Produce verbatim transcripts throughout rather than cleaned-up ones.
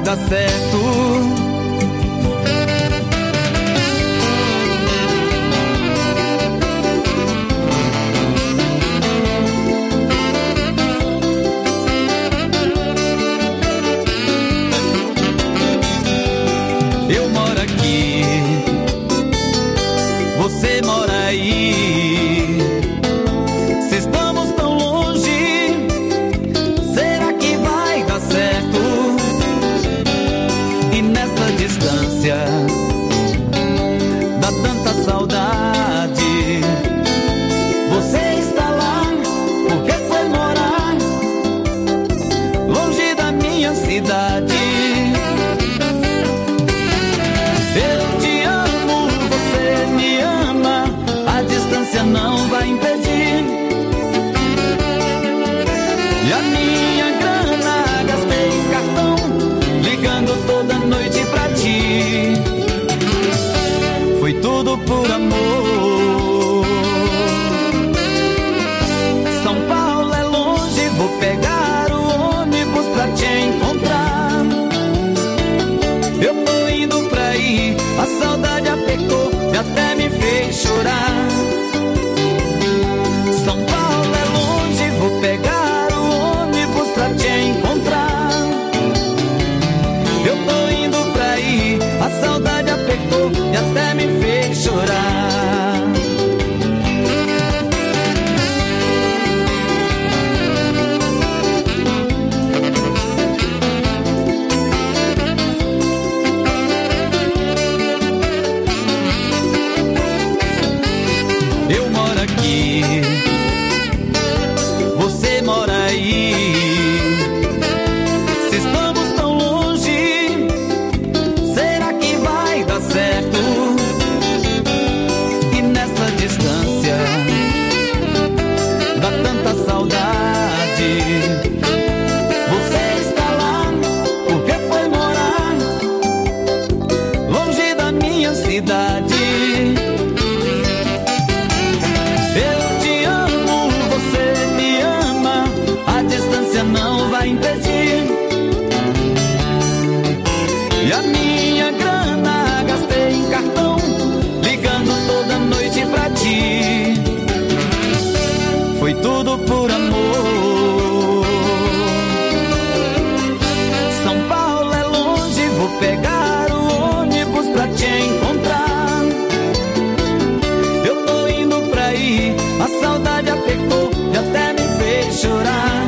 dar certo. Eu moro aqui, você mora aí. Se estamos tão longe, será que vai dar certo? E nessa distância dá tanta saudade. Você está lá porque foi morar longe da minha cidade. Eu te amo, você me ama, a distância não vai impedir. E a minha grana gastei em cartão, ligando toda noite pra ti. Foi tudo por amor. São Paulo é longe, vou pegar o ônibus pra te encontrar. Eu tô indo pra aí, a saudade apertou e até me fez chorar. São Paulo é longe, vou pegar o ônibus pra te encontrar. Eu tô indo pra aí, a saudade apertou e até me fez chorar. Eu moro aqui, você mora aí. Se estamos tão longe, será que vai dar certo? E nessa distância dá tanta saudade. Você está lá porque foi morar longe da minha cidade. Eu te amo, você me ama, a distância não vai impedir. E a minha grana gastei em cartão, ligando toda noite pra ti. Foi tudo por amor. São Paulo é longe, vou pegar o ônibus pra te encontrar. Eu tô indo pra aí, a saudade apertou e até me fez chorar.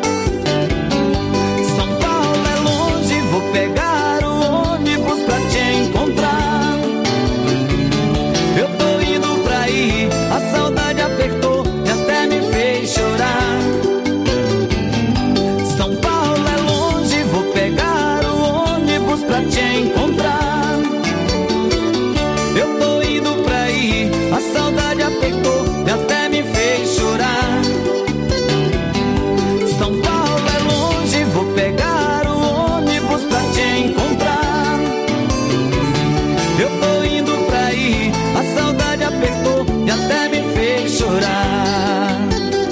São Paulo é longe, vou pegar o ônibus pra te encontrar. Eu tô indo pra aí, a saudade apertou e até me fez chorar. São Paulo é longe, vou pegar o ônibus pra te encontrar. Eu tô indo pra aí, a saudade apertou e até me fez chorar. São Paulo é longe, vou pegar o ônibus pra te encontrar. Eu tô indo pra aí, a saudade apertou e até me fez chorar.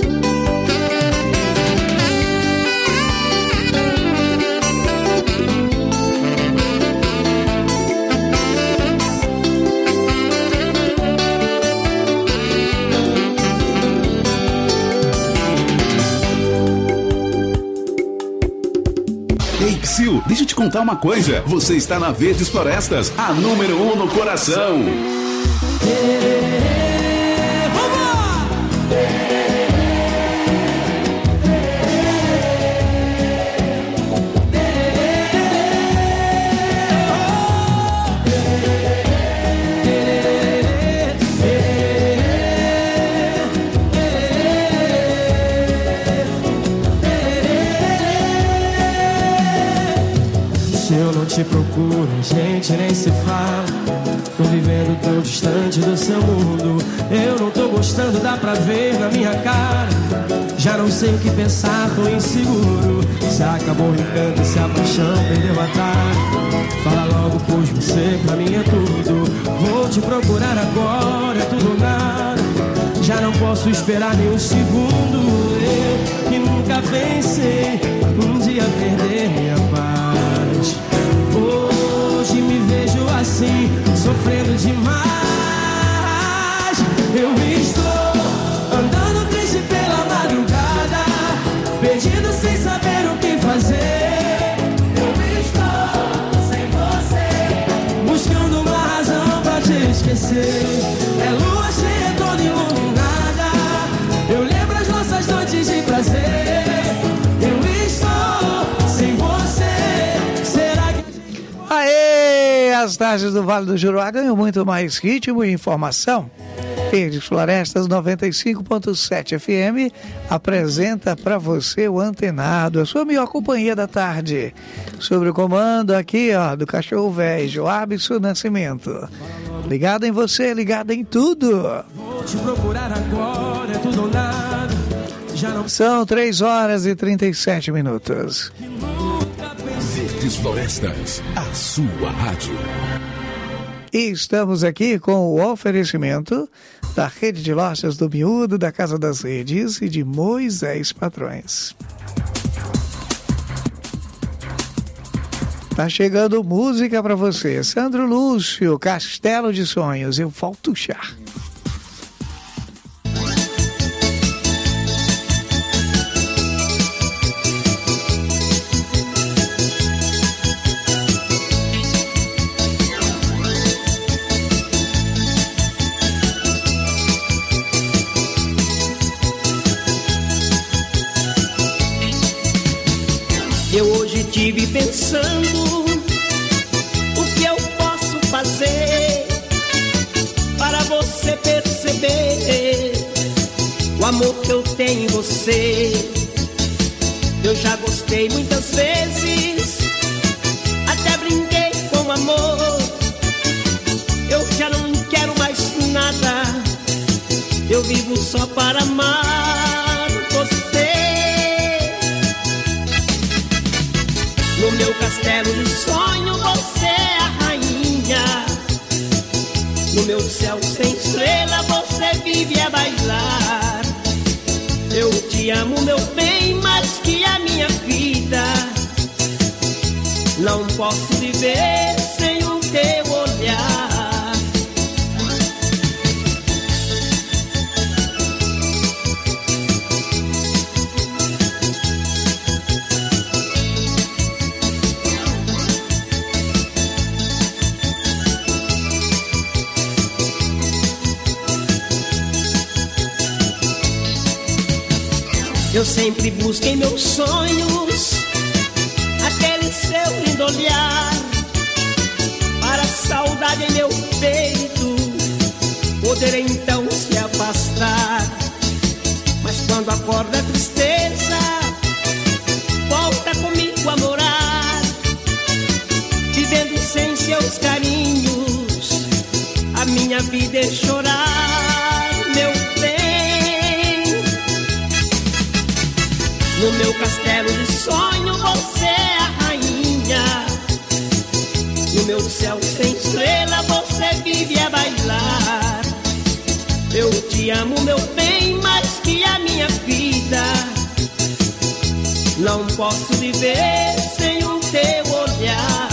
Ei, Psyu, deixa eu te contar uma coisa. Você está na Verdes Florestas, a número um no coração. Se eu não te procuro, gente, nem se fala. Tô vivendo tão distante do seu mundo. Eu não tô gostando, dá pra ver na minha cara. Já não sei o que pensar, tô inseguro. Se acabou o encanto, se a paixão perdeu a tara. Fala logo, pois você pra mim é tudo. Vou te procurar agora, é tudo ou nada. Já não posso esperar nem um segundo. Eu que nunca pensei um dia perder minha paz. as tardes do Vale do Juruá ganham muito mais ritmo e informação. Verdes Florestas noventa e cinco ponto sete F M apresenta para você o Antenado, a sua melhor companhia da tarde. Sobre o comando aqui, ó, do cachorro velho, Joabson Nascimento. Ligado em você, ligado em tudo. Vou te procurar agora, é tudo ou nada. Já não... São três horas e trinta e sete minutos. Verdes Florestas, a sua rádio. E estamos aqui com o oferecimento da Rede de Lojas do Miúdo, da Casa das Redes e de Moisés Patrões. Tá chegando música para você. Sandro Lúcio, Castelo de Sonhos, eu volto já. Eu hoje tive pensando o que eu posso fazer para você perceber o amor que eu tenho em você. Eu já gostei muitas vezes, até brinquei com amor. Eu já não quero mais nada, eu vivo só para amar você. No meu castelo de sonho você é a rainha. No meu céu sem estrela você vive a bailar. Eu te amo, meu bem, mais que a minha vida. Não posso viver sem o teu olhar. Eu sempre busco em meus sonhos aquele seu lindo olhar, para a saudade em meu peito poder então se afastar. Mas quando acorda a tristeza, volta comigo a morar, vivendo sem seus carinhos, a minha vida é chorar, meu bem. No meu castelo de sonho você é a rainha. No meu céu sem estrela você vive a bailar. Eu te amo, meu bem, mais que a minha vida. Não posso viver sem o teu olhar.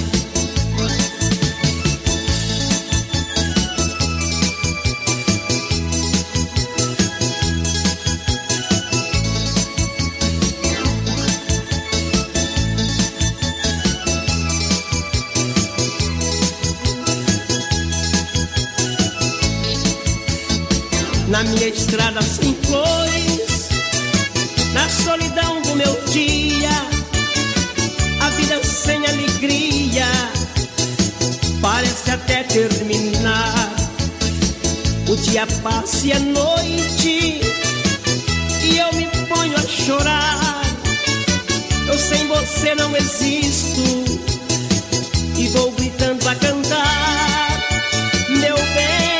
Na minha estrada sem flores, na solidão do meu dia, a vida sem alegria parece até terminar. O dia passa e a noite e eu me ponho a chorar. Eu sem você não existo e vou gritando a cantar, meu bem.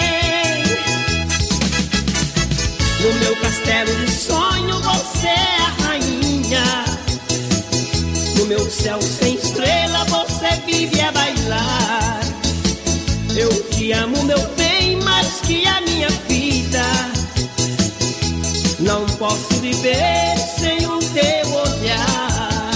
No meu castelo de sonho você é a rainha. No meu céu sem estrela você vive a bailar. Eu te amo, meu bem, mais que a minha vida. Não posso viver sem o teu olhar.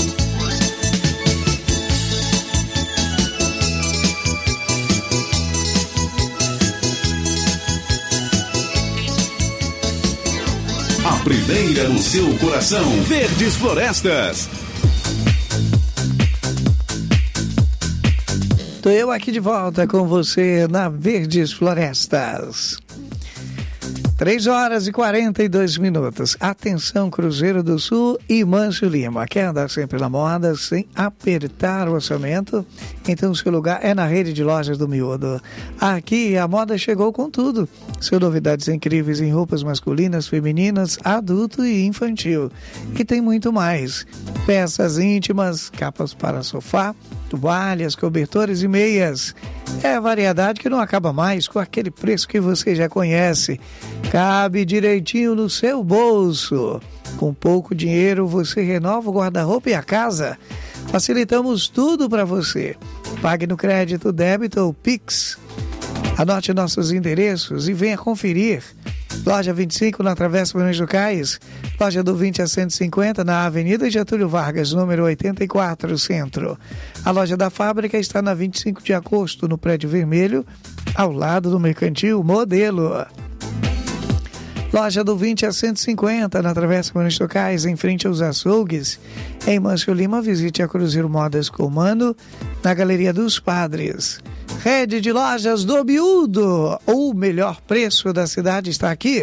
A primeira no seu coração. Verdes Florestas. Tô eu aqui de volta com você na Verdes Florestas. três horas e quarenta e dois minutos. Atenção, Cruzeiro do Sul e Mâncio Lima. Quer andar sempre na moda sem apertar o orçamento? Então seu lugar é na rede de lojas do Miúdo. Aqui a moda chegou com tudo. São novidades incríveis em roupas masculinas, femininas, adulto e infantil. E tem muito mais. Peças íntimas, capas para sofá, toalhas, cobertores e meias. É a variedade que não acaba mais, com aquele preço que você já conhece. Cabe direitinho no seu bolso. Com pouco dinheiro você renova o guarda-roupa e a casa. Facilitamos tudo para você. Pague no crédito, débito ou Pix. Anote nossos endereços e venha conferir. Loja vinte e cinco na Travessa Barões do Cais. Loja do vinte a cento e cinquenta na Avenida Getúlio Vargas, número oitenta e quatro, Centro. A loja da fábrica está na vinte e cinco de agosto, no Prédio Vermelho, ao lado do Mercantil Modelo. Loja do vinte a cento e cinquenta na Travessa Barões do Cais, em frente aos açougues. Em Mâncio Lima, visite a Cruzeiro Modas Comando, na Galeria dos Padres. Rede de lojas do Miúdo, o melhor preço da cidade está aqui.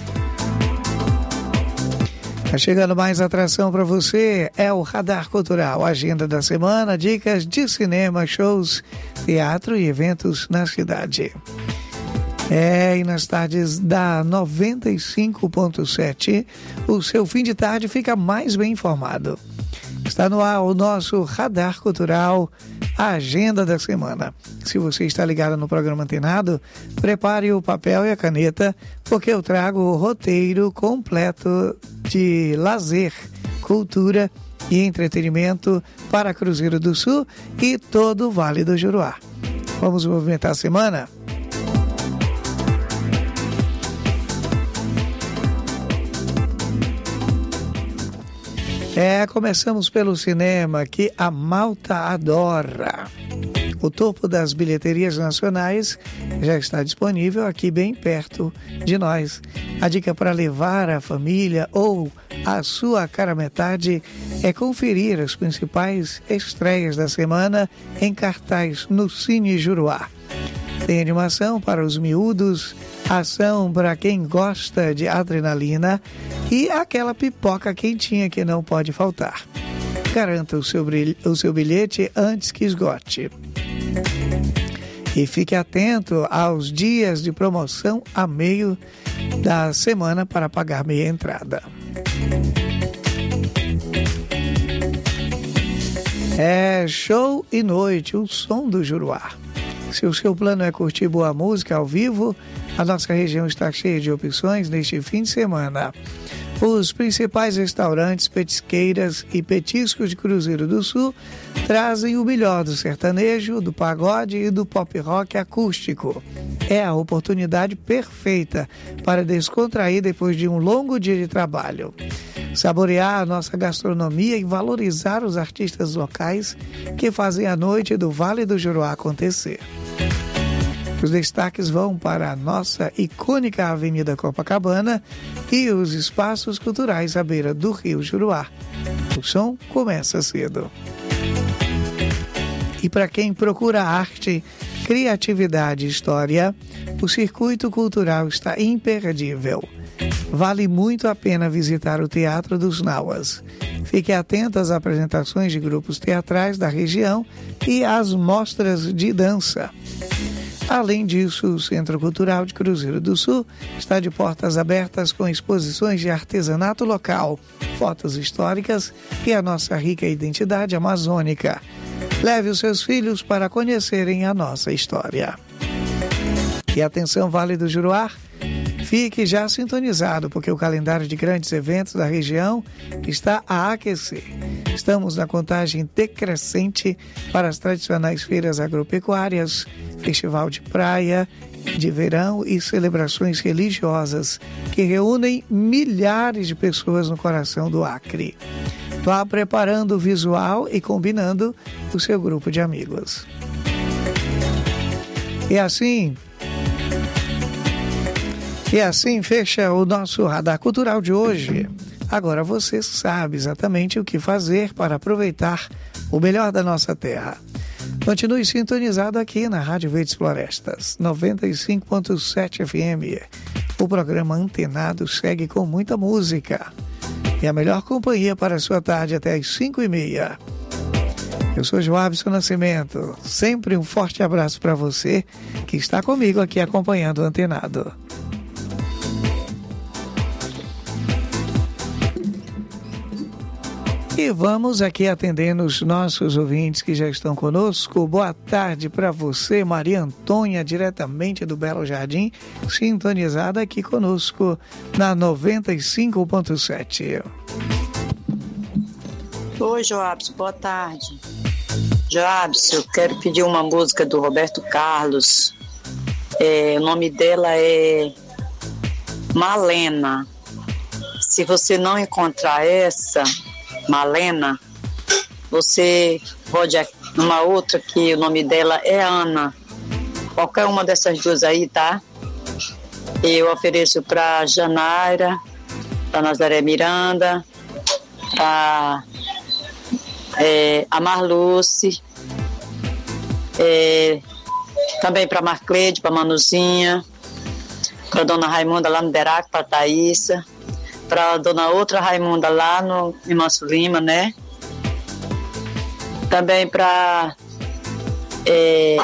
Tá chegando mais atração para você, é o Radar Cultural, agenda da semana, dicas de cinema, shows, teatro e eventos na cidade. É, e nas tardes da noventa e cinco ponto sete, o seu fim de tarde fica mais bem informado. Está no ar o nosso Radar Cultural, a agenda da semana. Se você está ligado no programa Antenado, prepare o papel e a caneta, porque eu trago o roteiro completo de lazer, cultura e entretenimento para Cruzeiro do Sul e todo o Vale do Juruá. Vamos movimentar a semana? É, começamos pelo cinema, que a malta adora. O topo das bilheterias nacionais já está disponível aqui bem perto de nós. A dica para levar a família ou a sua cara metade é conferir as principais estreias da semana em cartaz no Cine Juruá. Tem animação para os miúdos, ação para quem gosta de adrenalina e aquela pipoca quentinha que não pode faltar. Garanta o seu, o seu bilhete antes que esgote. E fique atento aos dias de promoção a meio da semana para pagar meia entrada. É show e noite, o som do Juruá. Se o seu plano é curtir boa música ao vivo, a nossa região está cheia de opções neste fim de semana. Os principais restaurantes, petisqueiras e petiscos de Cruzeiro do Sul trazem o melhor do sertanejo, do pagode e do pop rock acústico. É a oportunidade perfeita para descontrair depois de um longo dia de trabalho. Saborear a nossa gastronomia e valorizar os artistas locais que fazem a noite do Vale do Juruá acontecer. Os destaques vão para a nossa icônica Avenida Copacabana e os espaços culturais à beira do Rio Juruá. O som começa cedo. E para quem procura arte, criatividade e história, o circuito cultural está imperdível. Vale muito a pena visitar o Teatro dos Nauas. Fique atento às apresentações de grupos teatrais da região e às mostras de dança. Além disso, o Centro Cultural de Cruzeiro do Sul está de portas abertas com exposições de artesanato local, fotos históricas e a nossa rica identidade amazônica. Leve os seus filhos para conhecerem a nossa história. E atenção, Vale do Juruá, fique já sintonizado, porque o calendário de grandes eventos da região está a aquecer. Estamos na contagem decrescente para as tradicionais feiras agropecuárias, festival de praia, de verão e celebrações religiosas que reúnem milhares de pessoas no coração do Acre. Vá preparando o visual e combinando o seu grupo de amigos. E assim... E assim fecha o nosso Radar Cultural de hoje. Agora você sabe exatamente o que fazer para aproveitar o melhor da nossa terra. Continue sintonizado aqui na Rádio Verdes Florestas, noventa e cinco ponto sete F M. O o programa Antenado segue com muita música e a melhor companhia para a sua tarde até as cinco e meia. Eu sou Joabson Nascimento, sempre um forte abraço para você que está comigo aqui acompanhando o Antenado. E vamos aqui atendendo os nossos ouvintes que já estão conosco. Boa tarde para você, Maria Antônia, diretamente do Belo Jardim, sintonizada aqui conosco na noventa e cinco ponto sete. Oi, Joabson, boa tarde. Joabson, eu quero pedir uma música do Roberto Carlos. É, o nome dela é Malena. Se você não encontrar essa... Malena, você pode uma outra que o nome dela é Ana, qualquer uma dessas duas aí, tá? Eu ofereço para Janaira, para Nazaré Miranda, para é, a Marluce, é, também para Marcleide, para Manuzinha, para Dona Raimunda lá no Derac, para Thaísa, para a dona outra Raimunda lá no em Manso Lima, né? Também para é,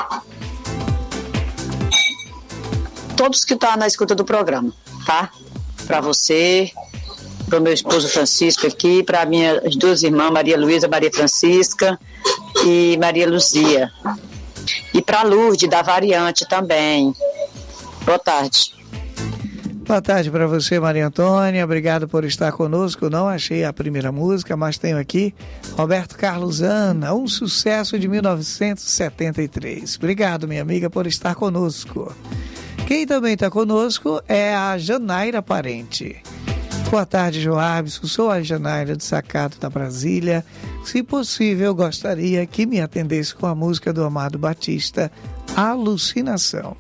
todos que estão na escuta do programa, tá? Para você, para o meu esposo Francisco aqui, para minhas duas irmãs, Maria Luísa, Maria Francisca e Maria Luzia. E para Lourdes, da Variante também. Boa tarde. Boa tarde para você, Maria Antônia. Obrigado por estar conosco. Não achei a primeira música, mas tenho aqui Roberto Carlos Ana, um sucesso de mil novecentos e setenta e três. Obrigado, minha amiga, por estar conosco. Quem também está conosco é a Janaira Parente. Boa tarde, Joabson. Sou a Janaira de Sacato, da Brasília. Se possível, gostaria que me atendesse com a música do Amado Batista, Alucinação.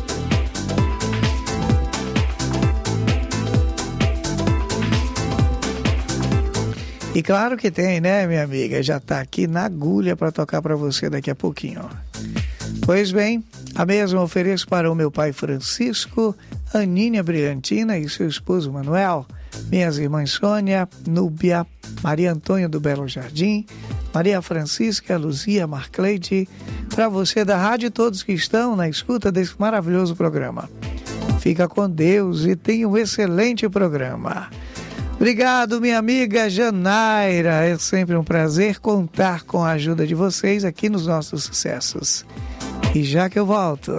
E claro que tem, né, minha amiga? Já está aqui na agulha para tocar para você daqui a pouquinho. Pois bem, a mesma ofereço para o meu pai Francisco, Aninha Brilhantina e seu esposo Manuel, minhas irmãs Sônia, Núbia, Maria Antônia do Belo Jardim, Maria Francisca, Luzia, Marcleide, para você da rádio e todos que estão na escuta desse maravilhoso programa. Fica com Deus e tenha um excelente programa. Obrigado, minha amiga Janaira. É sempre um prazer contar com a ajuda de vocês aqui nos nossos sucessos. E já que eu volto...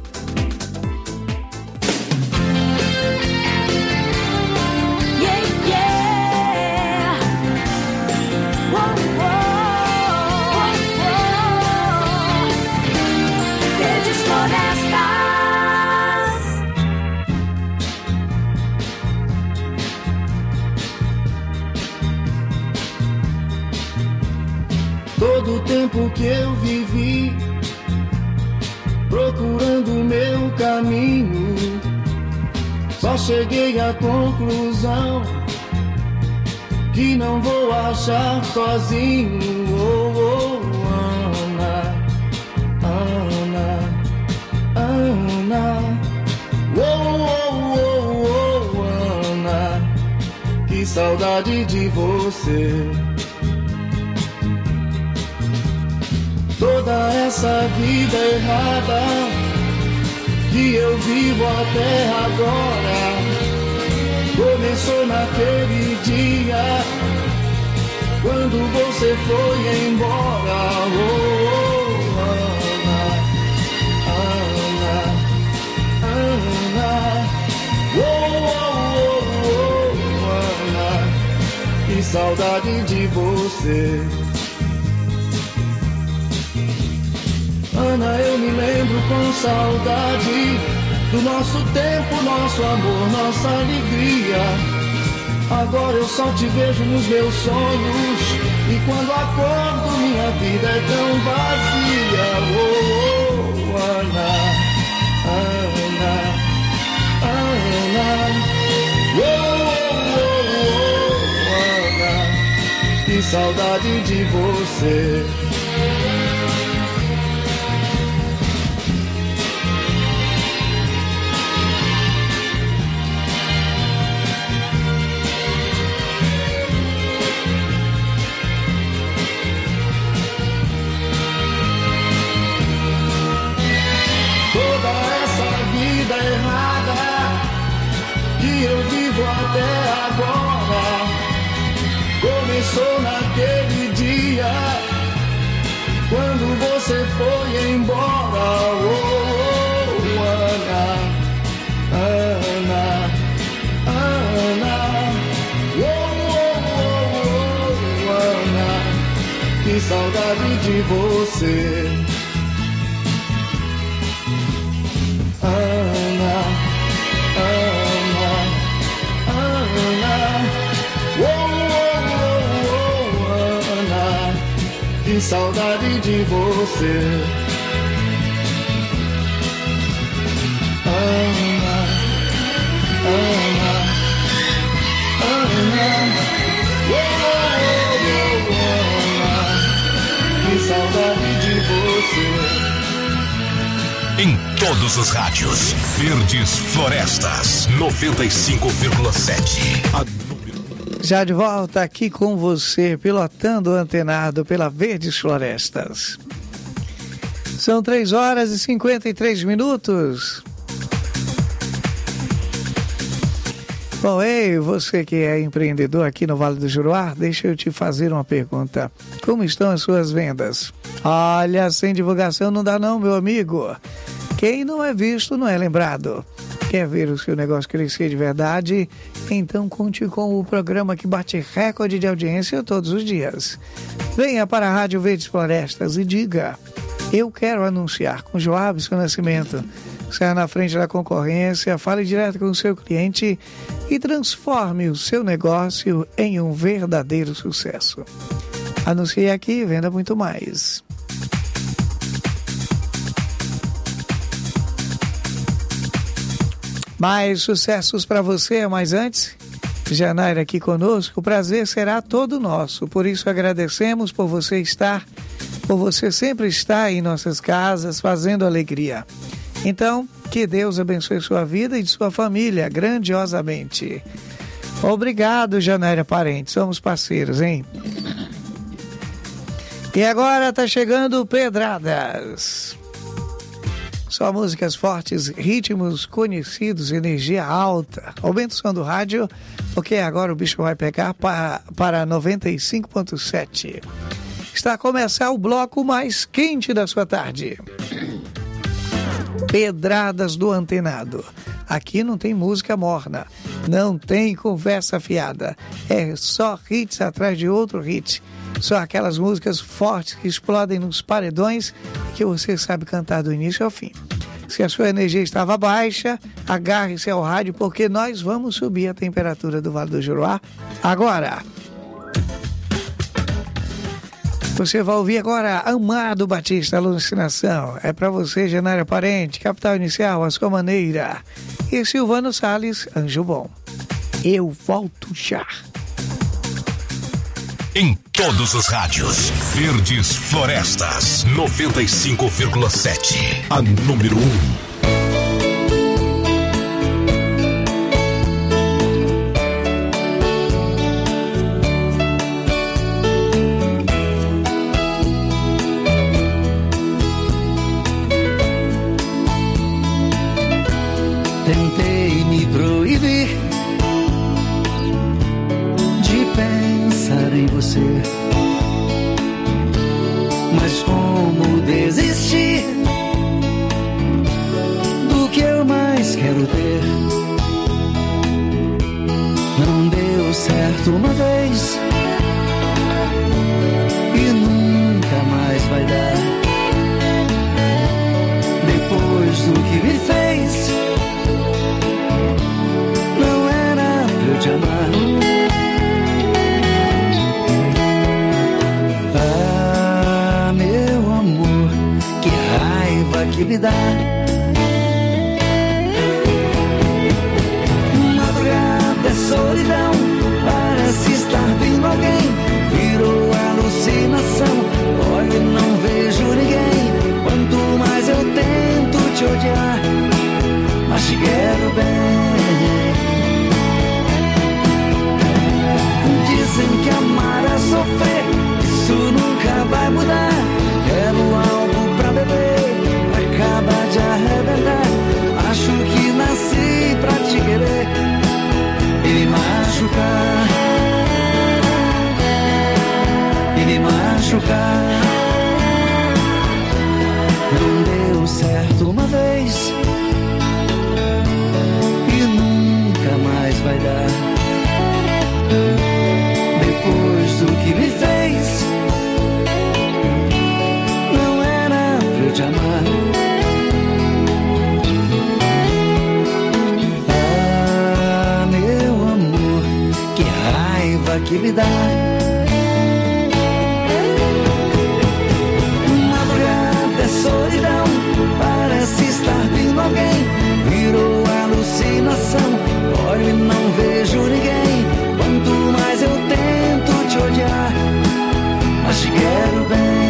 Todo o tempo que eu vivi procurando o meu caminho, só cheguei à conclusão que não vou achar sozinho. Oh, oh, Ana, Ana, Ana, oh, oh, oh, oh, Ana, que saudade de você. Toda essa vida errada que eu vivo até agora começou naquele dia quando você foi embora. Oh, oh, Ana, Ana, Ana, oh, oh, oh, Ana, que saudade de você. Ana, eu me lembro com saudade do nosso tempo, nosso amor, nossa alegria. Agora eu só te vejo nos meus sonhos e quando acordo minha vida é tão vazia. Oh, oh, Ana, Ana, Ana, oh, oh, oh, Ana, que saudade de você. de você. Ana, Ana, Ana, oh, oh, oh, Ana, que saudade de você. Ana, Ana, Ana, oh, oh, oh, Ana, que saudade de você. Em todos os rádios, Verdes Florestas, noventa e cinco vírgula sete. Já de volta aqui com você, pilotando o antenado pela Verdes Florestas. São três horas e cinquenta e três minutos. Bom, ei, você que é empreendedor aqui no Vale do Juruá, deixa eu te fazer uma pergunta. Como estão as suas vendas? Olha, sem divulgação não dá não, meu amigo. Quem não é visto não é lembrado. Quer ver o seu negócio crescer de verdade? Então conte com o programa que bate recorde de audiência todos os dias. Venha para a Rádio Verdes Florestas e diga: eu quero anunciar com Joabson Nascimento. Saia na frente da concorrência, fale direto com o seu cliente e transforme o seu negócio em um verdadeiro sucesso. Anuncie aqui e venda muito mais. Mais sucessos para você, mas antes, Janaíra aqui conosco, o prazer será todo nosso. Por isso agradecemos por você estar, por você sempre estar em nossas casas fazendo alegria. Então, que Deus abençoe sua vida e de sua família grandiosamente. Obrigado, Janaíra Parente, somos parceiros, hein? E agora tá chegando Pedradas. Só músicas fortes, ritmos conhecidos, energia alta. Aumenta o som do rádio, porque agora o bicho vai pegar para, para noventa e cinco ponto sete. Está a começar o bloco mais quente da sua tarde. Pedradas do Antenado. Aqui não tem música morna, não tem conversa fiada. É só hits atrás de outro hit. Só aquelas músicas fortes que explodem nos paredões que você sabe cantar do início ao fim. Se a sua energia estava baixa, agarre-se ao rádio porque nós vamos subir a temperatura do Vale do Juruá agora. Você vai ouvir agora Amado Batista, Alucinação. É para você, Janaíra Parente, Capital Inicial, A Sua Maneira. E Silvano Salles, Anjo Bom. Eu volto já. Em todos os rádios, Verdes Florestas, noventa e cinco vírgula sete. A número um. Tentei me proibir de pensar em você, mas como desistir do que eu mais quero ter? Não deu certo uma vez e nunca mais vai dar. Depois do que me fez, não era pra eu te amar. Ah, meu amor, que raiva que me dá. Madrugada é solidão, parece estar vindo alguém. Virou alucinação, olha, não vejo ninguém. Quanto mais eu tento te odiar, mas te quero bem. Dizem que amar é sofrer, isso nunca vai mudar. Quero algo pra beber, pra acabar de que me dá. Madrugada é solidão, parece estar vindo alguém. Virou alucinação, olho e não vejo ninguém. Quanto mais eu tento te odiar, mas te quero bem.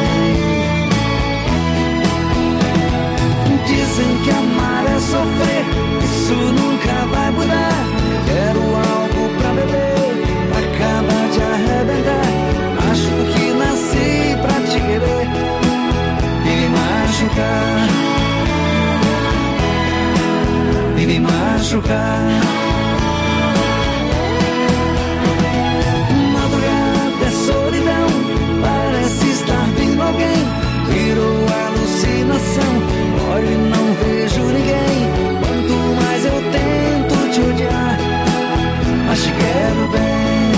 Dizem que amar é sofrer, isso nunca vai mudar. Quero algo pra beber, acaba de arrebentar. Acho que nasci pra te querer e me machucar, e me machucar. Madrugada é solidão, parece estar vindo alguém. Virou alucinação, olho e não vejo ninguém. Quanto mais eu tento te odiar, mas te quero bem.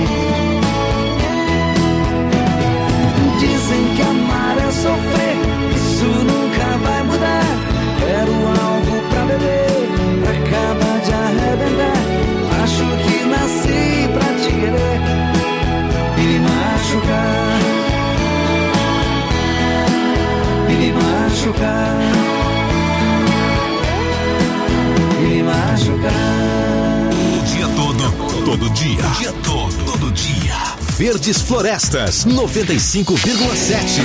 Dizem que amar é sofrer, isso nunca vai mudar. Quero algo pra beber, acaba de arrebentar. Acho que nasci pra te querer e me machucar, e me machucar, e me machucar. O dia todo, todo dia, o dia todo, todo dia. Verdes Florestas, noventa e cinco vírgula sete.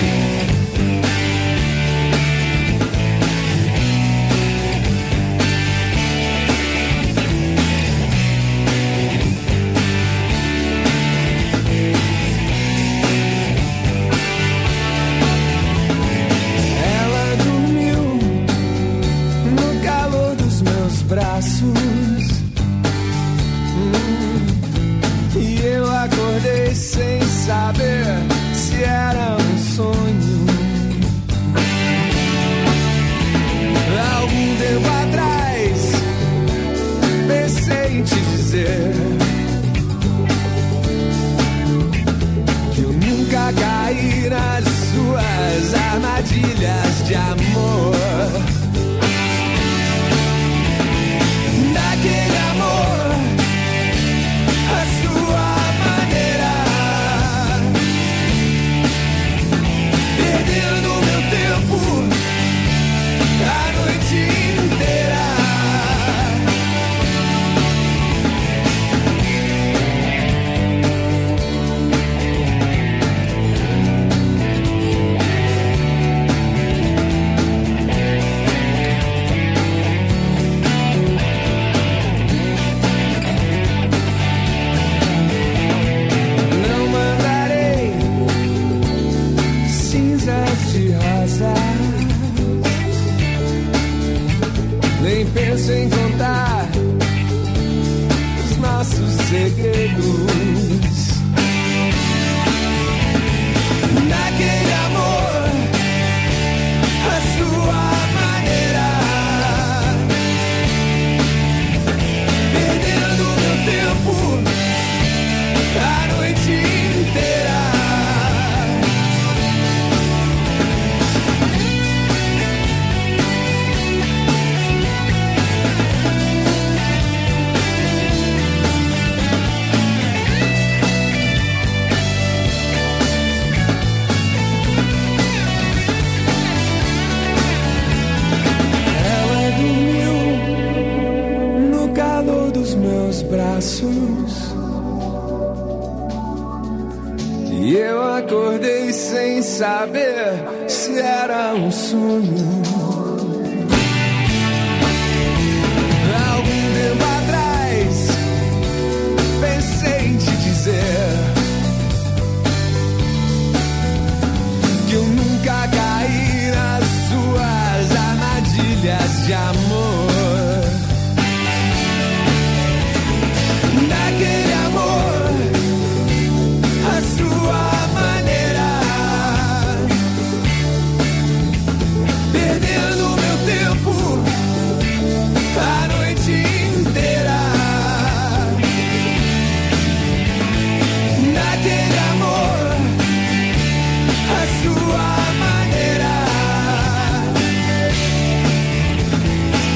E eu acordei sem saber se era um sonho. Algum tempo atrás pensei em te dizer que eu nunca caí nas suas armadilhas de amor. Naquele amor, a sua maneira, perdendo meu tempo a noite inteira. Naquele amor, a sua maneira,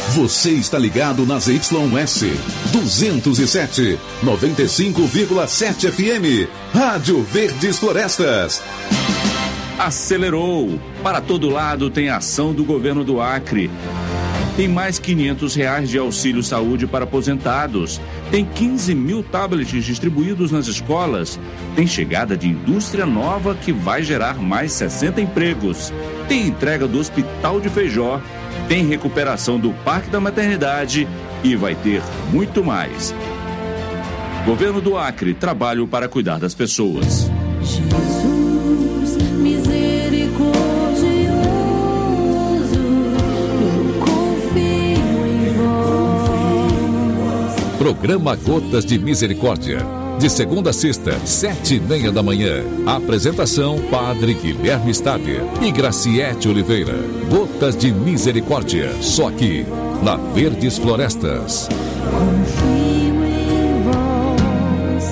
Você está ligado nas Y S duzentos e sete, noventa e cinco vírgula sete F M, Rádio Verdes Florestas. Acelerou. Para todo lado tem ação do governo do Acre. Tem mais quinhentos reais de auxílio saúde para aposentados. Tem quinze mil tablets distribuídos nas escolas. Tem chegada de indústria nova que vai gerar mais sessenta empregos. Tem entrega do Hospital de Feijó. Tem recuperação do Parque da Maternidade e vai ter muito mais. Governo do Acre, trabalho para cuidar das pessoas. Jesus, misericordioso, eu confio em vós. Programa Gotas de Misericórdia. De segunda a sexta, sete e meia da manhã. Apresentação, Padre Guilherme Stader e Graciete Oliveira. Gotas de Misericórdia, só aqui, na Verdes Florestas. Confio em vós,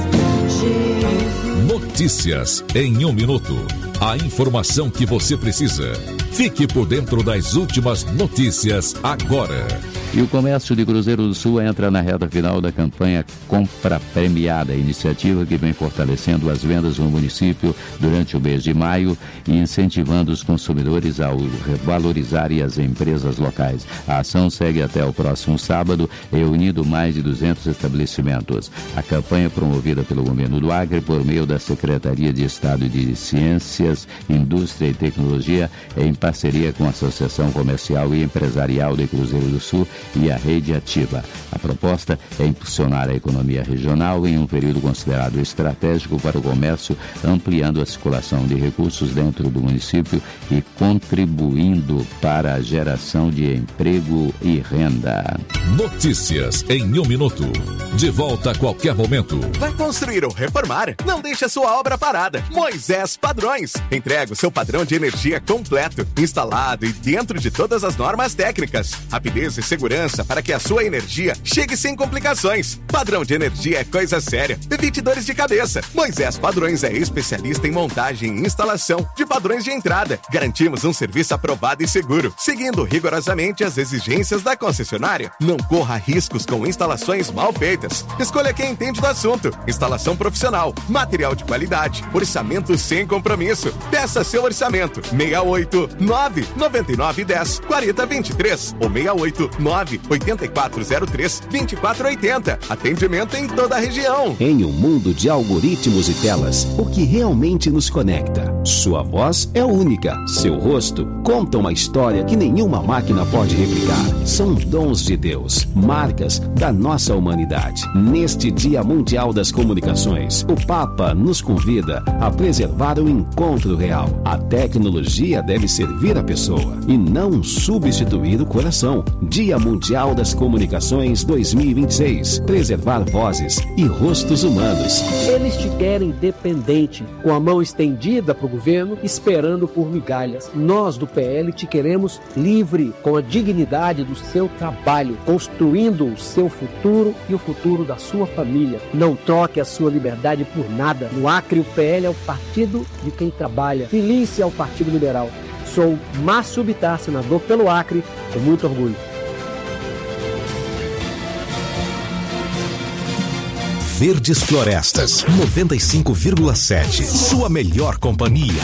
Jesus. Notícias em um minuto. A informação que você precisa. Fique por dentro das últimas notícias agora. E o comércio de Cruzeiro do Sul entra na reta final da campanha Compra Premiada, iniciativa que vem fortalecendo as vendas no município durante o mês de maio e incentivando os consumidores a revalorizarem as empresas locais. A ação segue até o próximo sábado, reunindo mais de duzentos estabelecimentos. A campanha, promovida pelo Governo do Acre por meio da Secretaria de Estado de Ciências, Indústria e Tecnologia, em parceria com a Associação Comercial e Empresarial de Cruzeiro do Sul e a Rede Ativa. A proposta é impulsionar a economia regional em um período considerado estratégico para o comércio, ampliando a circulação de recursos dentro do município e contribuindo para a geração de emprego e renda. Notícias em um minuto. De volta a qualquer momento. Vai construir ou reformar? Não deixe a sua obra parada. Moisés Padrões. Entrega o seu padrão de energia completo, instalado e dentro de todas as normas técnicas. Rapidez e segurança para que a sua energia chegue sem complicações. Padrão de energia é coisa séria. Evite dores de cabeça. Moisés Padrões é especialista em montagem e instalação de padrões de entrada. Garantimos um serviço aprovado e seguro, seguindo rigorosamente as exigências da concessionária. Não corra riscos com instalações mal feitas. Escolha quem entende do assunto. Instalação profissional, material de qualidade, orçamento sem compromisso. Peça seu orçamento. seis oito nove nove nove um zero quatro zero dois três ou seis oito nove oito quatro zero três dois quatro oito zero. Atendimento em toda a região. Em um mundo de algoritmos e telas, o que realmente nos conecta? Sua voz é única. Seu rosto conta uma história que nenhuma máquina pode replicar. São dons de Deus, marcas da nossa humanidade. Neste Dia Mundial das Comunicações, o Papa nos convida a preservar o encontro real. A tecnologia deve servir a pessoa e não substituir o coração. Dia Mundial das Comunicações dois mil e vinte e seis. Preservar vozes e rostos humanos. Eles te querem dependente, com a mão estendida para o governo, esperando por migalhas. Nós do P L te queremos livre, com a dignidade do seu trabalho, construindo o seu futuro e o futuro da sua família. Não troque a sua liberdade por nada. No Acre, o P L é o partido de quem trabalha. Filie-se ao Partido Liberal. Sou Márcio Bittar, senador pelo Acre, com muito orgulho. Verdes Florestas, noventa e cinco vírgula sete. Sua melhor companhia.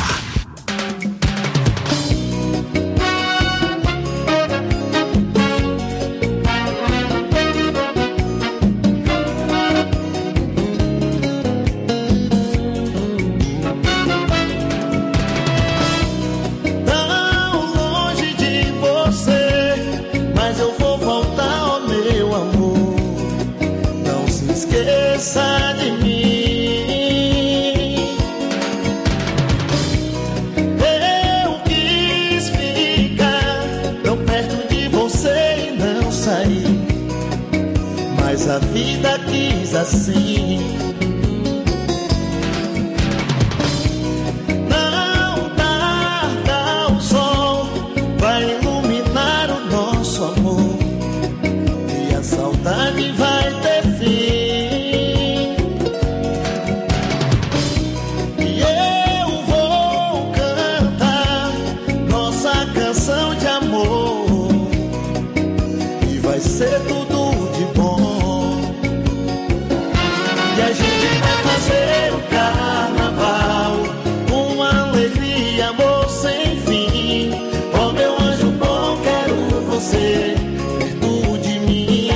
A vida quis assim. Não tarda, o sol vai iluminar o nosso amor e a saudade vai ter fim. E eu vou cantar nossa canção de amor e vai ser tudo de bom. E a gente vai fazer o carnaval, uma alegria, amor sem fim. Oh meu anjo bom, quero você perto de mim.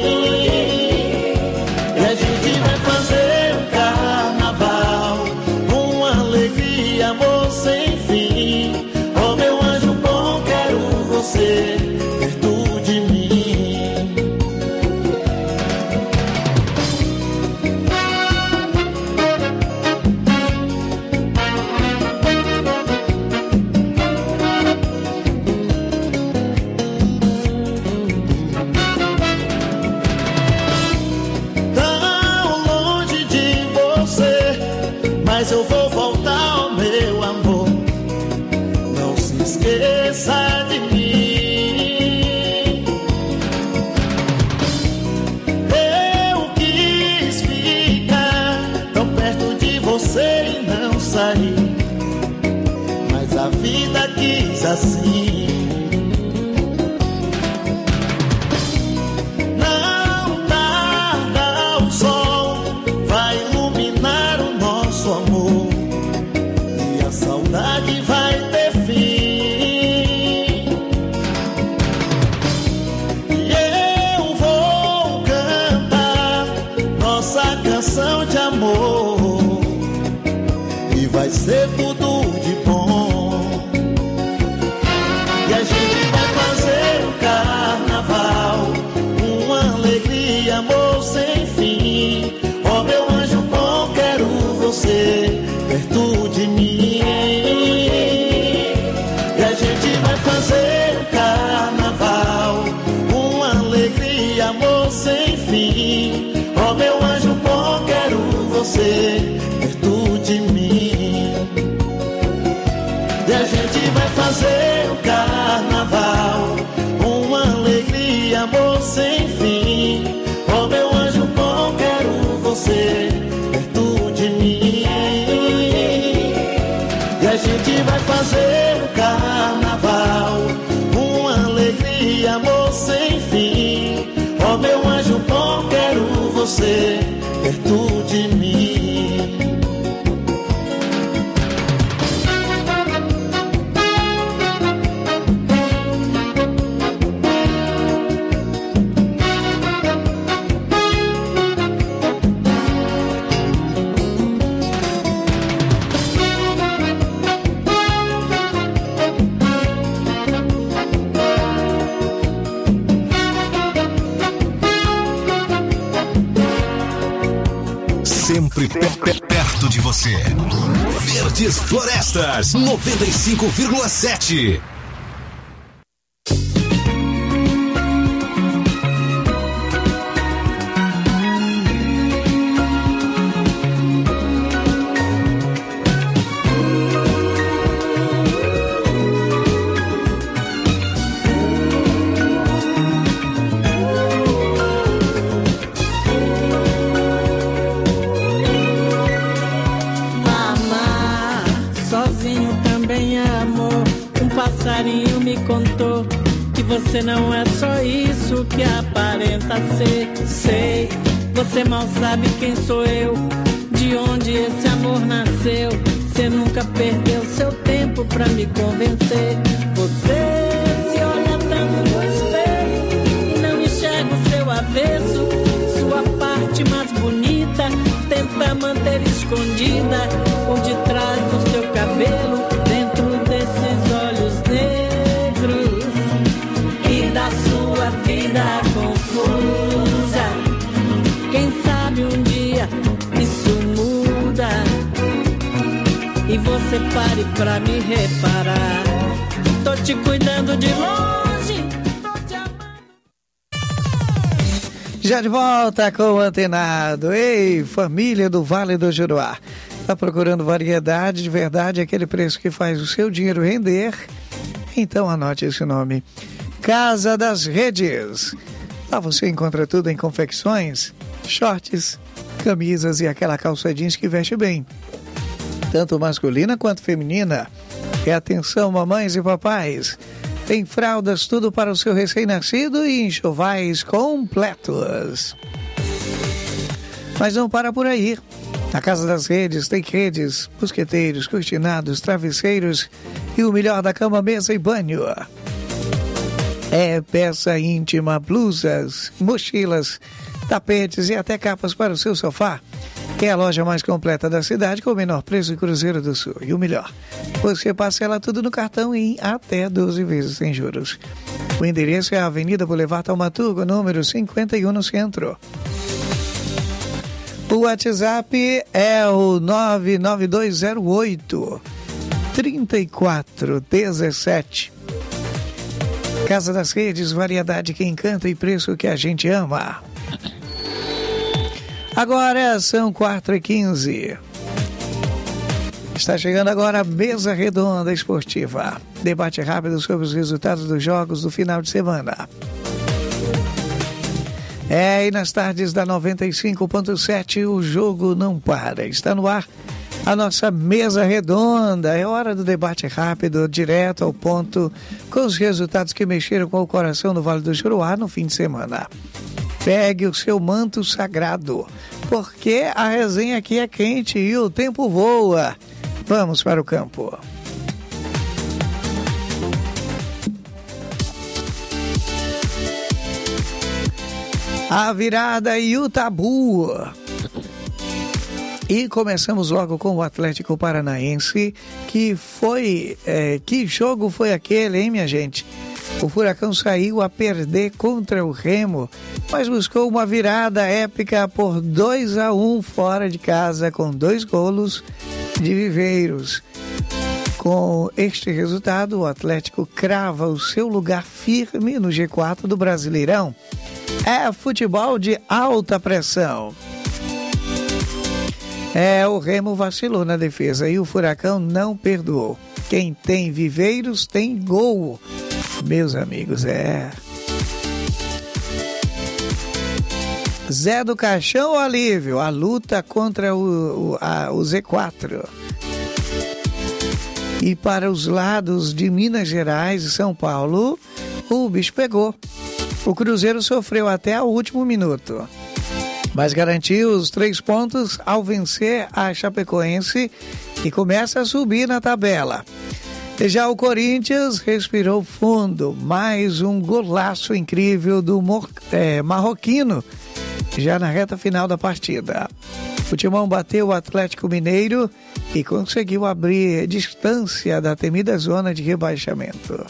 E a gente vai fazer o carnaval, uma alegria, amor sem fim. Oh meu anjo bom, quero você perto de mim. Tão longe de você, mas eu vou voltar, oh meu amor. Não se esqueça de mim. Eu quis ficar tão perto de você e não sair, mas a vida quis assim. Não tarda, o sol vai iluminar o nosso amor e a saudade vai ter fim. E eu vou cantar nossa canção de amor e vai ser tudo de bom. E a gente vai fazer o carnaval, uma alegria, amor sem fim. Oh meu anjo bom, quero você perto de mim. E a gente vai fazer o carnaval, uma alegria, amor sem fim. Oh meu anjo bom, quero você perto de mim. E a gente vai fazer o carnaval, uma alegria, amor sem fim. Oh meu anjo bom, quero você perto de mim. E a gente vai fazer o carnaval, uma alegria, amor sem fim. Oh meu anjo bom, quero você perto de mim. Sempre pe- pe- perto de você. Verdes Florestas, noventa e cinco vírgula sete. Amar sozinho também é amor. Um passarinho me contou que você não é só isso que aparenta ser. Sei, você mal sabe quem sou eu, de onde esse amor nasceu. Você nunca perdeu seu tempo pra me convencer. Você se olha tanto no espelho e não enxerga o seu avesso. Sua parte mais bonita tenta manter escondida por detrás do seu cabelo, dentro desses olhos negros e da sua vida confusa. Quem sabe um dia isso muda e você pare pra me reparar. Tô te cuidando de longe, tô te amando. Já de volta com o Antenado. Ei, família do Vale do Juruá. Tá procurando variedade de verdade, aquele preço que faz o seu dinheiro render? Então anote esse nome. Casa das Redes. Lá você encontra tudo em confecções, shorts, camisas e aquela calça jeans que veste bem, tanto masculina quanto feminina. E atenção, mamães e papais, Tem fraldas, tudo para o seu recém-nascido e enxovais completos. Mas não para por aí. Na Casa das Redes tem redes, mosqueteiros, cortinados, travesseiros e o melhor da cama, mesa e banho. É peça íntima, blusas, mochilas, tapetes e até capas para o seu sofá. É a loja mais completa da cidade com o menor preço em Cruzeiro do Sul. E o melhor, você parcela tudo no cartão em até doze vezes sem juros. O endereço é a Avenida Boulevard Taumaturgo, número cinquenta e um, no centro. O WhatsApp é o nove nove dois zero oito, três quatro um sete. Casa das Redes, variedade que encanta e preço que a gente ama. Agora são quatro e quinze. Está chegando agora a Mesa Redonda Esportiva. Debate rápido sobre os resultados dos jogos do final de semana. É, e nas tardes da noventa e cinco ponto sete o jogo não para. Está no ar a nossa Mesa Redonda. É hora do debate rápido, direto ao ponto, com os resultados que mexeram com o coração do Vale do Juruá no fim de semana. Pegue o seu manto sagrado, porque a resenha aqui é quente e o tempo voa. Vamos para o campo. A virada e o tabu. E começamos logo com o Atlético Paranaense, que foi... É, que jogo foi aquele, hein, minha gente? O Furacão saiu a perder contra o Remo, mas buscou uma virada épica por dois a um fora de casa, com dois golos de Viveiros. Com este resultado, o Atlético crava o seu lugar firme no G quatro do Brasileirão. É futebol de alta pressão. É, o Remo vacilou na defesa e o Furacão não perdoou. Quem tem Viveiros tem gol. Meus amigos, é... Zé do Caixão ou Alívio? A luta contra o, o, a, o Z quatro. E para os lados de Minas Gerais e São Paulo, o bicho pegou. O Cruzeiro sofreu até o último minuto, mas garantiu os três pontos ao vencer a Chapecoense e começa a subir na tabela. E já o Corinthians respirou fundo, mais um golaço incrível do Mor- é, marroquino, já na reta final da partida. O Timão bateu o Atlético Mineiro e conseguiu abrir distância da temida zona de rebaixamento.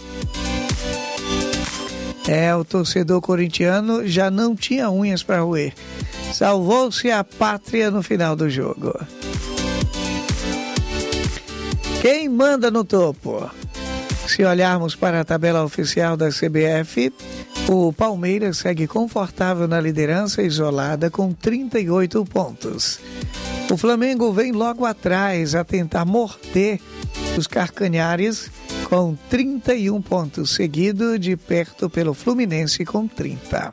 É, o torcedor corintiano já não tinha unhas para roer. Salvou-se a pátria no final do jogo. Quem manda no topo? Se olharmos para a tabela oficial da C B F, o Palmeiras segue confortável na liderança, isolada com trinta e oito pontos. O Flamengo vem logo atrás a tentar morder os carcanhares com trinta e um pontos, seguido de perto pelo Fluminense com trinta.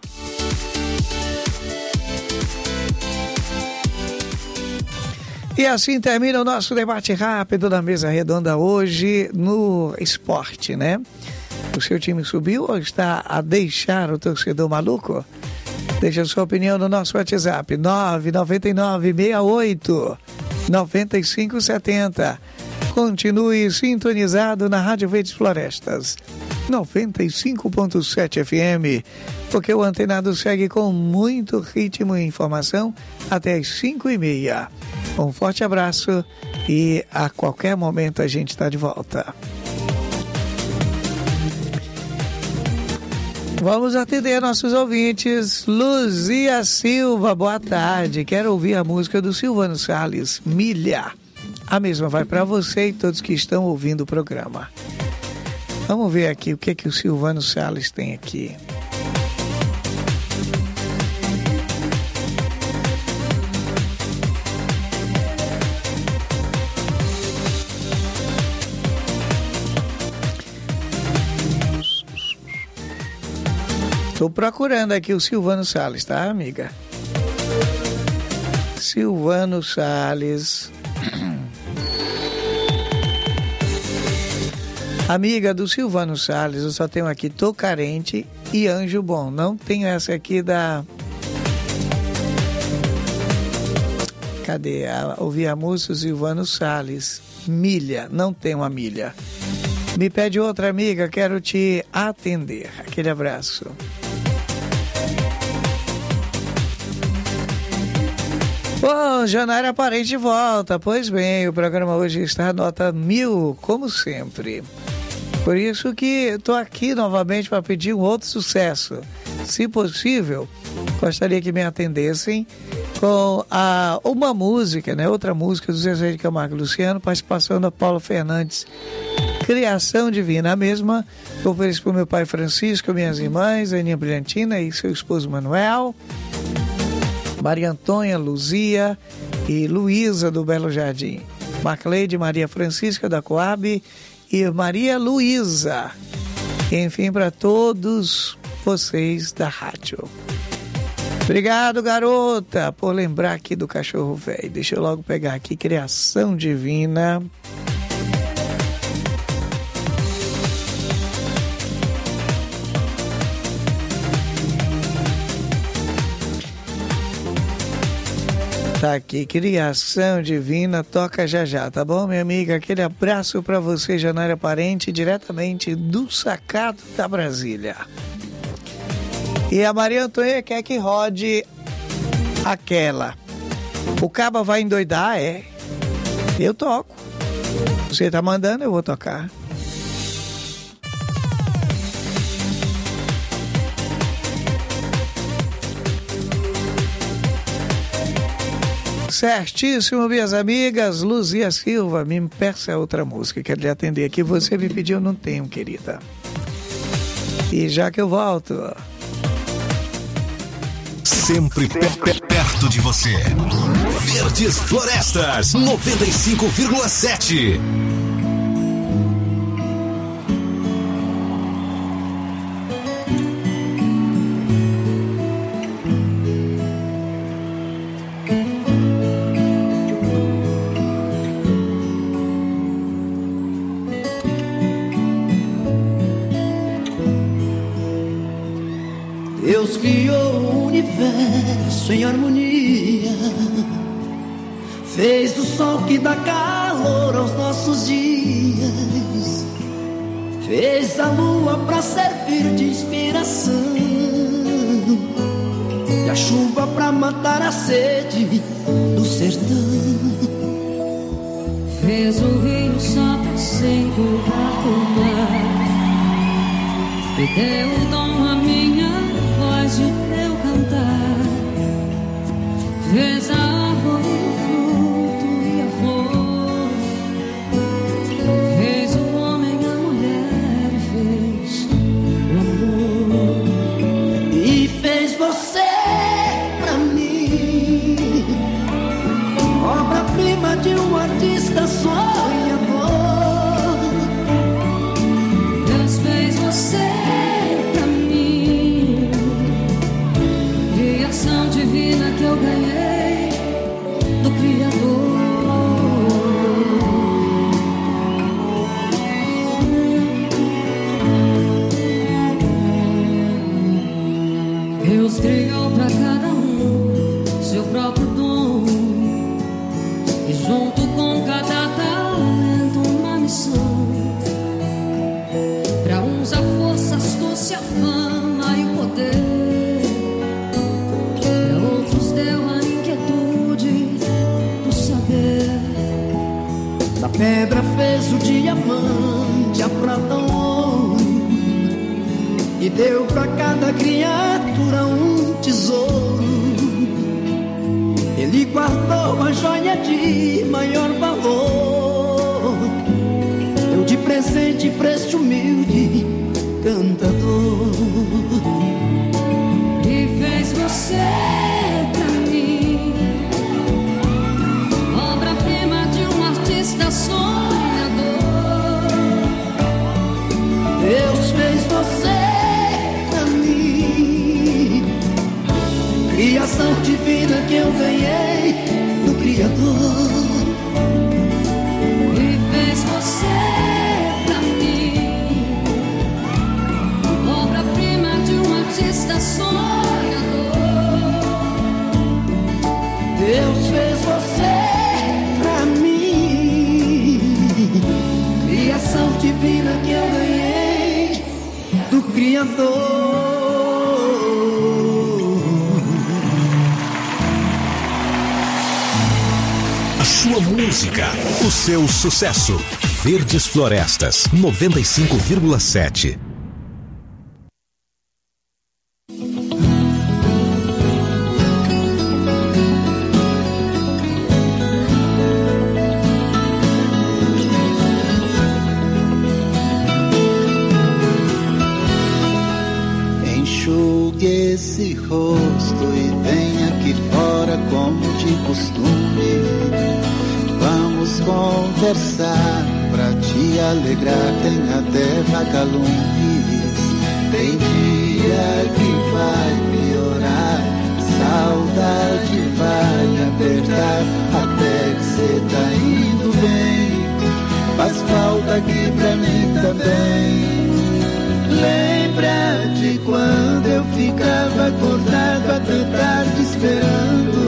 E assim termina o nosso debate rápido na Mesa Redonda hoje no esporte, né? O seu time subiu ou está a deixar o torcedor maluco? Deixa a sua opinião no nosso WhatsApp nove nove nove seis oito nove cinco sete zero. Continue sintonizado na Rádio Verdes Florestas noventa e cinco ponto sete F M, porque o Antenado segue com muito ritmo e informação até as cinco e meia. Um forte abraço e a qualquer momento a gente está de volta. Vamos atender nossos ouvintes. Luzia Silva, boa tarde. Quero ouvir a música do Silvano Salles, Milha. A mesma vai para você e todos que estão ouvindo o programa. Vamos ver aqui o que, que o Silvano Salles tem aqui. Estou procurando aqui o Silvano Salles, tá, amiga? Silvano Salles. Amiga do Silvano Salles, eu só tenho aqui Tô Carente e Anjo Bom. Não tenho essa aqui da... Cadê? A, ouvi a música Silvano Salles. Milha, não tem uma milha. Me pede outra, amiga, quero te atender. Aquele abraço. Bom, Janaína Parente de volta. Pois bem, o programa hoje está nota mil, como sempre. Por isso que estou aqui novamente para pedir um outro sucesso. Se possível, gostaria que me atendessem com a, uma música, né? Outra música do Zezé de Camargo e Luciano, participação da Paula Fernandes. Criação Divina, a mesma. Eu ofereço para o meu pai Francisco, minhas irmãs, Aninha Brilhantina e seu esposo Manuel, Maria Antônia, Luzia e Luísa do Belo Jardim, Marcleide, Maria Francisca da Coab e Maria Luísa. Enfim, para todos vocês da rádio. Obrigado, garota, por lembrar aqui do cachorro velho. Deixa eu logo pegar aqui Criação Divina. Tá aqui, Criação Divina, toca já já, tá bom, minha amiga? Aquele abraço pra você, Janaína Parente, diretamente do Sacado da Brasília. E a Maria Antônia quer que rode aquela. O caba vai endoidar, é? Eu toco. Você tá mandando, eu vou tocar. Certíssimo, minhas amigas. Luzia Silva, me peça outra música, quero lhe atender aqui. Você me pediu, não tenho, querida. E já que eu volto... Sempre per- per- perto de você. Verdes Florestas, noventa e cinco vírgula sete. Deus criou o universo em harmonia, fez do sol que dá calor aos nossos dias, fez a lua pra servir de inspiração e a chuva pra matar a sede do sertão. Fez o rio só pra se encontrar com o mar e deu o dom a minha voz de eu cantar. Fez a árvore, o fruto e a flor, fez o homem, a mulher, fez o amor e fez você pra mim, obra-prima de um artista sonhador. Deus fez você pra mim, criação divina que eu ganhei do Criador. Deus criou pra cada um seu próprio dom e junto com cada talento uma missão. Pra uns a força, a astúcia, a fama e o poder, pra outros deu a inquietude do saber. Da pedra fez o diamante, a prata, o ouro, e deu pra cada criatura um tesouro. Ele guardou a joia de maior valor, deu de presente pra este humilde cantador. E fez você pra mim, obra-prima de um artista sonhador. Deus fez você pra mim, criação divina que eu ganhei do Criador. E fez você pra mim, artista sonhador. Deus fez você pra mim, criação divina que eu ganhei do Criador. A sua música, o seu sucesso. Verdes Florestas, noventa e cinco vírgula sete. Enxugue esse rosto e venha aqui fora como de costume. Vamos conversar pra te alegrar, tem até vagalumes. Tem dia que vai piorar, saudade vai apertar, até que cê tá indo bem. Faz falta aqui pra mim também. Lembra de quando eu ficava acordado até tarde esperando.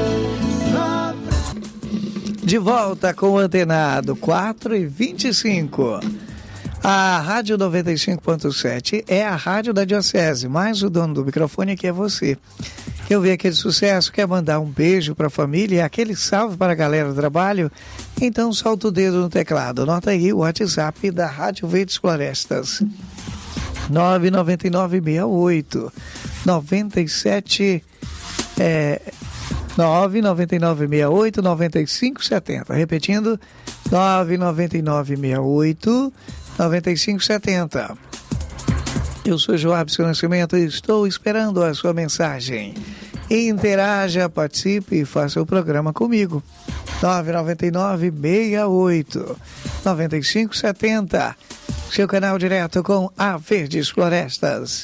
De volta com o Antenado, quatro e vinte e cinco. A Rádio noventa e cinco ponto sete é a rádio da Diocese, mas o dono do microfone aqui é você. Quer ouvir aquele sucesso, quer mandar um beijo para a família e aquele salve para a galera do trabalho? Então solta o dedo no teclado. Anota aí o WhatsApp da Rádio Verdes Florestas. nove nove nove seis oito nove sete é, nove nove nove seis oito nove cinco sete zero. Repetindo, nove nove nove seis oito nove cinco sete zero. Eu sou Joabson Nascimento e estou esperando a sua mensagem. Interaja, participe e faça o programa comigo. nove nove nove seis oito nove cinco sete zero. Seu canal direto com a Verdes Florestas.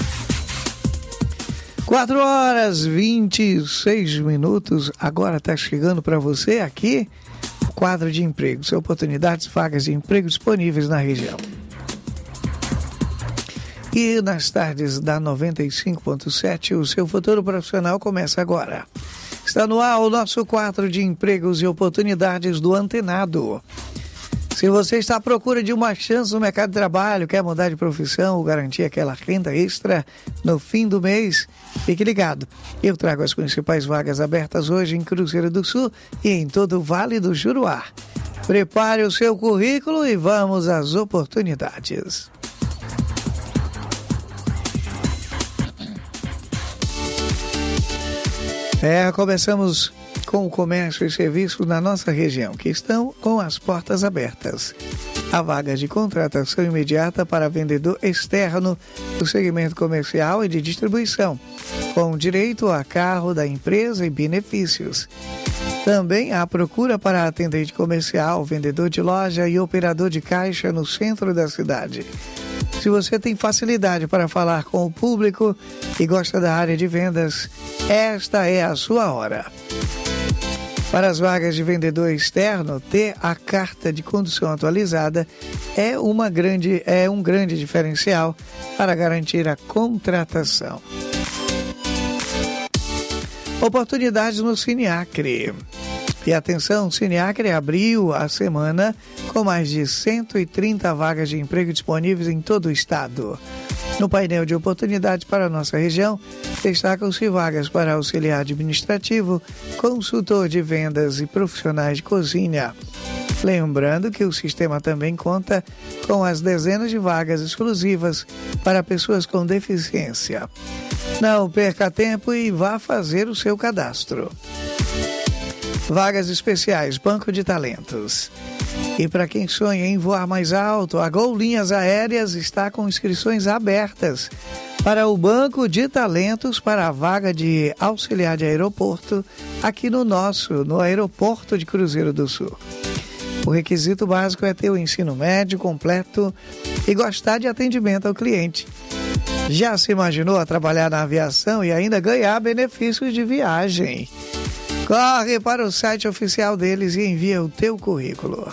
quatro horas e vinte e seis minutos. Agora está chegando para você aqui o quadro de empregos, oportunidades, vagas de emprego disponíveis na região. E nas tardes da noventa e cinco ponto sete, o seu futuro profissional começa agora. Está no ar o nosso quadro de empregos e oportunidades do Antenado. Se você está à procura de uma chance no mercado de trabalho, quer mudar de profissão ou garantir aquela renda extra no fim do mês, fique ligado. Eu trago as principais vagas abertas hoje em Cruzeiro do Sul e em todo o Vale do Juruá. Prepare o seu currículo e vamos às oportunidades. É, começamos com o comércio e serviços na nossa região, que estão com as portas abertas. Há vagas de contratação imediata para vendedor externo do segmento comercial e de distribuição, com direito a carro da empresa e benefícios. Também há procura para atendente comercial, vendedor de loja e operador de caixa no centro da cidade. Se você tem facilidade para falar com o público e gosta da área de vendas, esta é a sua hora. Para as vagas de vendedor externo, ter a carta de condução atualizada é, uma grande, é um grande diferencial para garantir a contratação. Oportunidades no Cineacre. E atenção, o Cineacre abriu a semana com mais de cento e trinta vagas de emprego disponíveis em todo o estado. No painel de oportunidades para a nossa região, destacam-se vagas para auxiliar administrativo, consultor de vendas e profissionais de cozinha. Lembrando que o sistema também conta com as dezenas de vagas exclusivas para pessoas com deficiência. Não perca tempo e vá fazer o seu cadastro. Vagas especiais, Banco de Talentos. E para quem sonha em voar mais alto, a Gol Linhas Aéreas está com inscrições abertas para o Banco de Talentos para a vaga de auxiliar de aeroporto aqui no nosso, no aeroporto de Cruzeiro do Sul. O requisito básico é ter o ensino médio completo e gostar de atendimento ao cliente. Já se imaginou a trabalhar na aviação e ainda ganhar benefícios de viagem? Corre para o site oficial deles e envia o teu currículo.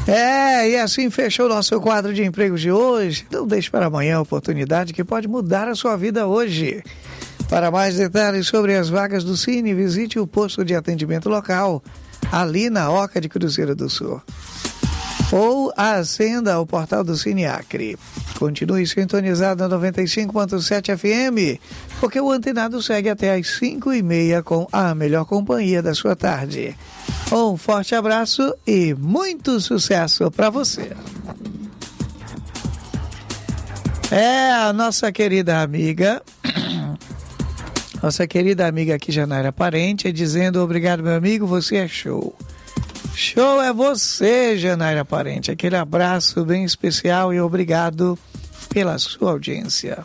É, e assim fechou o nosso quadro de empregos de hoje. Não deixe para amanhã a oportunidade que pode mudar a sua vida hoje. Para mais detalhes sobre as vagas do Cine, visite o posto de atendimento local, ali na Oca de Cruzeiro do Sul. Ou acenda o portal do Cine Acre. Continue sintonizado na noventa e cinco ponto sete F M, porque o Antenado segue até às cinco e meia com a melhor companhia da sua tarde. Um forte abraço e muito sucesso para você. É a nossa querida amiga, nossa querida amiga aqui, Janaíra Parente, dizendo: obrigado, meu amigo, você é show. Show é você, Janaíra Parente. Aquele abraço bem especial e obrigado pela sua audiência.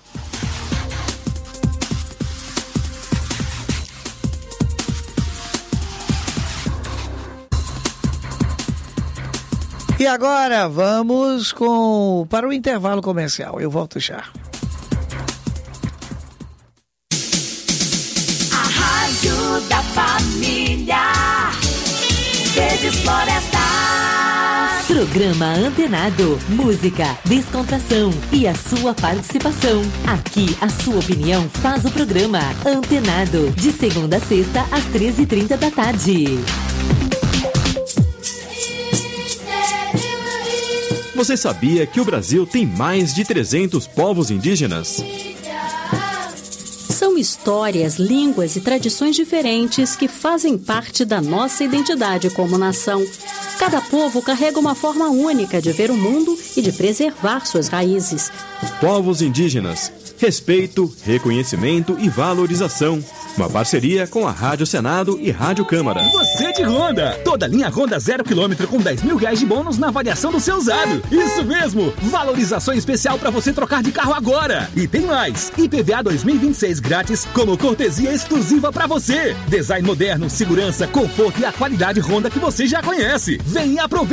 E agora vamos com para o intervalo comercial. Eu volto já. A Rádio da Família. Verdes Florestas. Programa Antenado. Música, descontração e a sua participação. Aqui a sua opinião faz o programa Antenado. De segunda a sexta às treze e trinta da tarde. Você sabia que o Brasil tem mais de trezentos povos indígenas? São histórias, línguas e tradições diferentes que fazem parte da nossa identidade como nação. Cada povo carrega uma forma única de ver o mundo e de preservar suas raízes. Povos indígenas. Respeito, reconhecimento e valorização. Uma parceria com a Rádio Senado e Rádio Câmara. Você de Honda! Toda linha Honda zero quilômetro com dez mil reais de bônus na avaliação do seu usado. Isso mesmo! Valorização especial para você trocar de carro agora. E tem mais! I P V A dois mil e vinte e seis grátis como cortesia exclusiva para você. Design moderno, segurança, conforto e a qualidade Honda que você já conhece. Vem e aproveite!